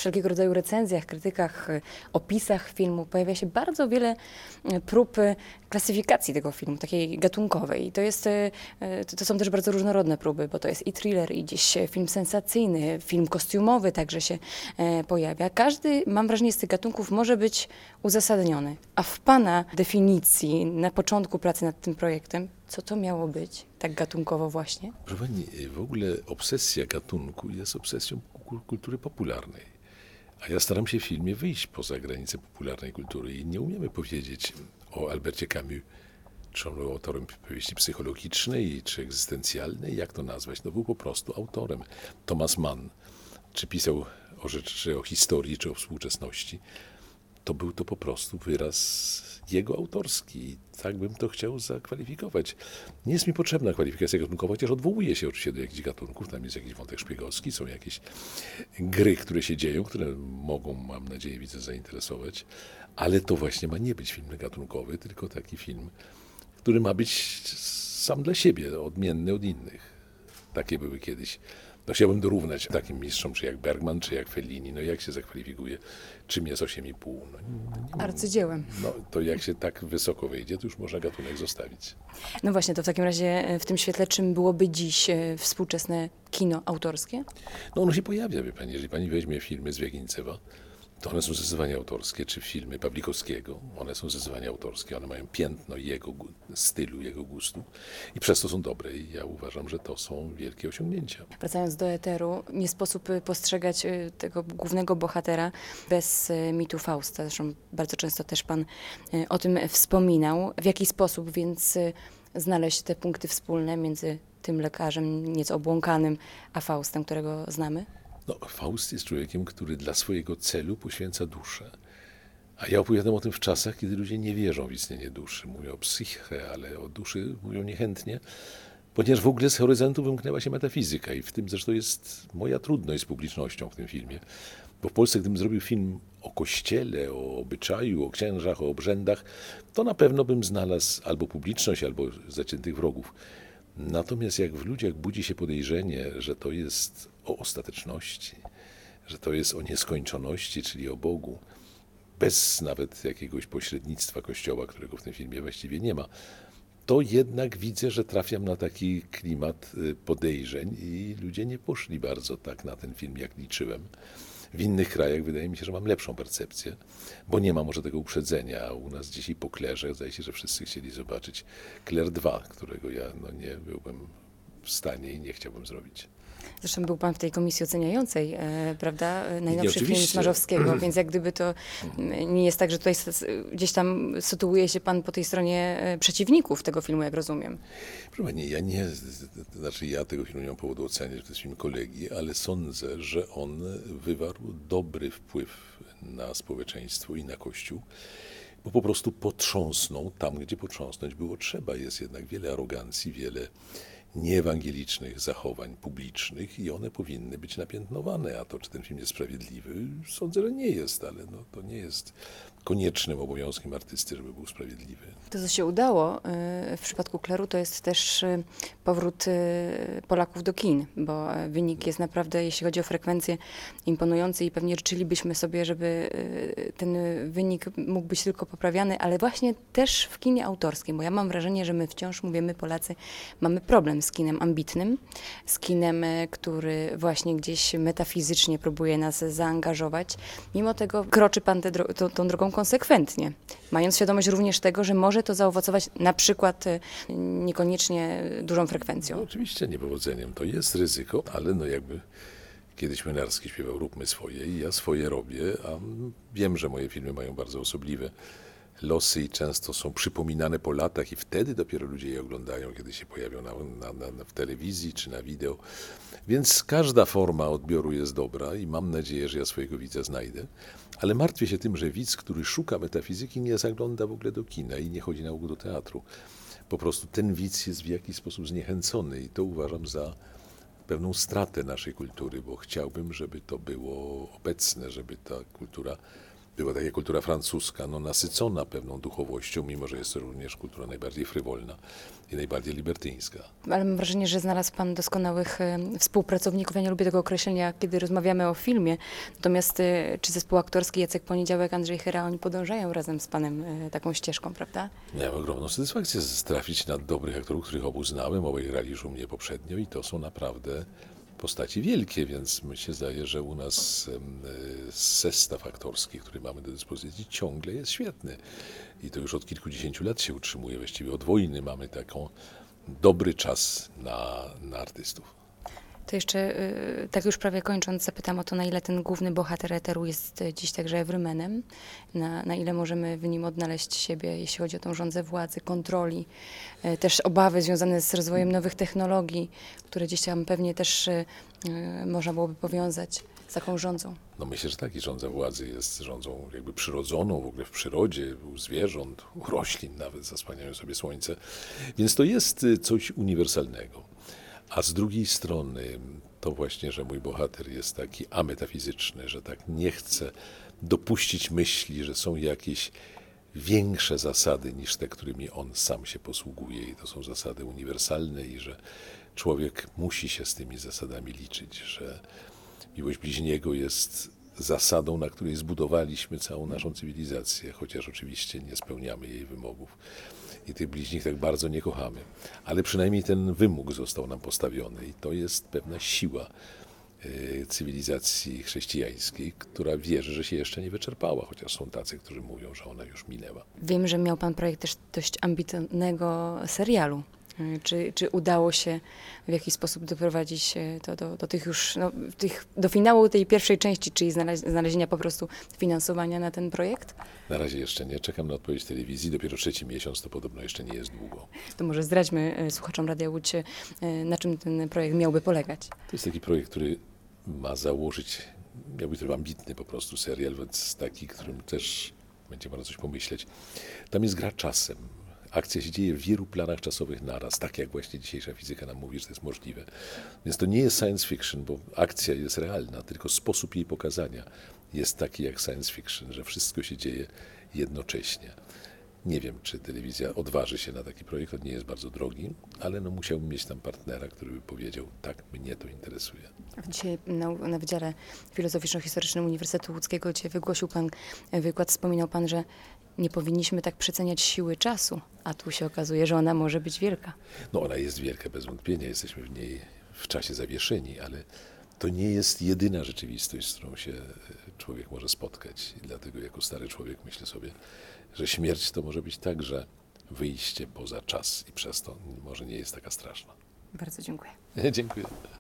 wszelkiego rodzaju recenzjach, krytykach, opisach filmu pojawia się bardzo wiele prób klasyfikacji tego filmu, takiej gatunkowej. I to są też bardzo różnorodne próby, bo to jest i thriller, i gdzieś film sensacyjny, film kostiumowy także się pojawia. Każdy, mam wrażenie, z tych gatunków może być uzasadniony. A w Pana definicji na początku pracy nad tym projektem, co to miało być tak gatunkowo właśnie? Proszę pani, w ogóle obsesja gatunku jest obsesją kultury popularnej. A ja staram się w filmie wyjść poza granice popularnej kultury i nie umiemy powiedzieć o Albercie Camus, czy on był autorem powieści psychologicznej, czy egzystencjalnej, jak to nazwać? No był po prostu autorem. Thomas Mann, czy pisał o rzeczy, czy o historii, czy o współczesności, to był to po prostu wyraz jego autorski. I tak bym to chciał zakwalifikować. Nie jest mi potrzebna kwalifikacja gatunkowa, chociaż odwołuje się oczywiście do jakichś gatunków. Tam jest jakiś wątek szpiegowski, są jakieś gry, które się dzieją, które mogą, mam nadzieję, widza zainteresować. Ale to właśnie ma nie być film gatunkowy, tylko taki film, który ma być sam dla siebie, odmienny od innych. Takie były kiedyś. No chciałbym dorównać takim mistrzom, czy jak Bergman, czy jak Fellini. No jak się zakwalifikuje, czym jest 8,5? No, Arcydziełem. No to jak się tak wysoko wejdzie, to już można gatunek zostawić. No właśnie, to w takim razie w tym świetle czym byłoby dziś współczesne kino autorskie? No ono się pojawia, wie pani, jeżeli pani weźmie filmy z Zwiegińcewa, to one są zdecydowanie autorskie, czy filmy Pawlikowskiego, one są zdecydowanie autorskie, one mają piętno jego stylu, jego gustu i przez to są dobre i ja uważam, że to są wielkie osiągnięcia. Wracając do eteru, nie sposób postrzegać tego głównego bohatera bez mitu Fausta. Zresztą bardzo często też Pan o tym wspominał. W jaki sposób więc znaleźć te punkty wspólne między tym lekarzem nieco obłąkanym, a Faustem, którego znamy? No, Faust jest człowiekiem, który dla swojego celu poświęca duszę. A ja opowiadam o tym w czasach, kiedy ludzie nie wierzą w istnienie duszy. Mówią o psyche, ale o duszy mówią niechętnie, ponieważ w ogóle z horyzontu wymknęła się metafizyka i w tym zresztą jest moja trudność z publicznością w tym filmie. Bo w Polsce, gdybym zrobił film o kościele, o obyczaju, o księżach, o obrzędach, to na pewno bym znalazł albo publiczność, albo zaciętych wrogów. Natomiast jak w ludziach budzi się podejrzenie, że to jest o ostateczności, że to jest o nieskończoności, czyli o Bogu, bez nawet jakiegoś pośrednictwa Kościoła, którego w tym filmie właściwie nie ma, to jednak widzę, że trafiam na taki klimat podejrzeń i ludzie nie poszli bardzo tak na ten film, jak liczyłem. W innych krajach wydaje mi się, że mam lepszą percepcję, bo nie ma może tego uprzedzenia, a u nas dzisiaj po Klerze zdaje się, że wszyscy chcieli zobaczyć Kler 2, którego ja nie byłbym w stanie i nie chciałbym zrobić. Zresztą był Pan w tej komisji oceniającej, prawda? Najnowszy film oczywiście. Smarzowskiego, więc jak gdyby to nie jest tak, że tutaj gdzieś tam sytuuje się Pan po tej stronie przeciwników tego filmu, jak rozumiem. Proszę pani, ja tego filmu nie mam powodu oceniać, że to jest film kolegi, ale sądzę, że on wywarł dobry wpływ na społeczeństwo i na Kościół, bo po prostu potrząsnął tam, gdzie potrząsnąć było trzeba. Jest jednak wiele arogancji, wiele nieewangelicznych zachowań publicznych i one powinny być napiętnowane. A to, czy ten film jest sprawiedliwy, sądzę, że nie jest, ale to nie jest koniecznym obowiązkiem artysty, żeby był sprawiedliwy. To, co się udało w przypadku Kleru, to jest też powrót Polaków do kin, bo wynik jest naprawdę, jeśli chodzi o frekwencję, imponujący i pewnie życzylibyśmy sobie, żeby ten wynik mógł być tylko poprawiany, ale właśnie też w kinie autorskim, bo ja mam wrażenie, że my wciąż mówimy, Polacy, mamy problem z kinem ambitnym, z kinem, który właśnie gdzieś metafizycznie próbuje nas zaangażować. Mimo tego kroczy Pan tą drogą konsekwentnie, mając świadomość również tego, że może to zaowocować na przykład niekoniecznie dużą frekwencją. No, oczywiście niepowodzeniem to jest ryzyko, ale jakby kiedyś Młynarski śpiewał "Róbmy swoje" i ja swoje robię, a wiem, że moje filmy mają bardzo osobliwe losy i często są przypominane po latach i wtedy dopiero ludzie je oglądają, kiedy się pojawią w telewizji czy na wideo. Więc każda forma odbioru jest dobra i mam nadzieję, że ja swojego widza znajdę. Ale martwię się tym, że widz, który szuka metafizyki, nie zagląda w ogóle do kina i nie chodzi na ogół do teatru. Po prostu ten widz jest w jakiś sposób zniechęcony i to uważam za pewną stratę naszej kultury, bo chciałbym, żeby to było obecne, żeby ta kultura była taka kultura francuska, no nasycona pewną duchowością, mimo że jest to również kultura najbardziej frywolna i najbardziej libertyńska. Ale mam wrażenie, że znalazł pan doskonałych współpracowników. Ja nie lubię tego określenia, kiedy rozmawiamy o filmie. Natomiast czy zespół aktorski Jacek Poniedziałek, Andrzej Chyra, oni podążają razem z panem taką ścieżką, prawda? Miałem ogromną satysfakcję trafić na dobrych aktorów, których obu znałem, obaj grali już u mnie poprzednio i to są naprawdę postaci wielkie, więc mi się zdaje, że u nas zestaw aktorski, który mamy do dyspozycji, ciągle jest świetny. I to już od kilkudziesięciu lat się utrzymuje, właściwie od wojny mamy taką dobry czas na artystów. To jeszcze, tak już prawie kończąc, zapytam o to, na ile ten główny bohater eteru jest dziś także Everymanem, na ile możemy w nim odnaleźć siebie, jeśli chodzi o tą rządzę władzy, kontroli, też obawy związane z rozwojem nowych technologii, które gdzieś tam pewnie też można byłoby powiązać z taką rządzą. No myślę, że tak, i rządza władzy jest rządzą jakby przyrodzoną, w ogóle w przyrodzie, u zwierząt, u roślin nawet zasłaniają sobie słońce, więc to jest coś uniwersalnego. A z drugiej strony to właśnie, że mój bohater jest taki ametafizyczny, że tak nie chce dopuścić myśli, że są jakieś większe zasady niż te, którymi on sam się posługuje i to są zasady uniwersalne i że człowiek musi się z tymi zasadami liczyć, że miłość bliźniego jest zasadą, na której zbudowaliśmy całą naszą cywilizację, chociaż oczywiście nie spełniamy jej wymogów i tych bliźnich tak bardzo nie kochamy. Ale przynajmniej ten wymóg został nam postawiony i to jest pewna siła cywilizacji chrześcijańskiej, która wierzy, że się jeszcze nie wyczerpała, chociaż są tacy, którzy mówią, że ona już minęła. Wiem, że miał pan projekt też dość ambitnego serialu. Czy udało się w jakiś sposób doprowadzić to do tych już, no, do finału tej pierwszej części, czyli znalezienia po prostu finansowania na ten projekt? Na razie jeszcze nie. Czekam na odpowiedź telewizji. Dopiero 3. miesiąc, to podobno jeszcze nie jest długo. To może zdradźmy słuchaczom Radia Łódź, na czym ten projekt miałby polegać. To jest taki projekt, który ma założyć, miał być ambitny po prostu serial, więc taki, którym też będzie można coś pomyśleć. Tam jest gra czasem. Akcja się dzieje w wielu planach czasowych naraz, tak jak właśnie dzisiejsza fizyka nam mówi, że to jest możliwe. Więc to nie jest science fiction, bo akcja jest realna, tylko sposób jej pokazania jest taki jak science fiction, że wszystko się dzieje jednocześnie. Nie wiem, czy telewizja odważy się na taki projekt, on nie jest bardzo drogi, ale no musiałbym mieć tam partnera, który by powiedział, tak, mnie to interesuje. Dzisiaj na Wydziale Filozoficzno-Historycznym Uniwersytetu Łódzkiego, gdzie wygłosił pan wykład, wspominał pan, że nie powinniśmy tak przeceniać siły czasu, a tu się okazuje, że ona może być wielka. No ona jest wielka, bez wątpienia, jesteśmy w niej w czasie zawieszeni, ale to nie jest jedyna rzeczywistość, z którą się człowiek może spotkać. I dlatego jako stary człowiek myślę sobie, że śmierć to może być także wyjście poza czas i przez to może nie jest taka straszna. Bardzo dziękuję. Dziękuję.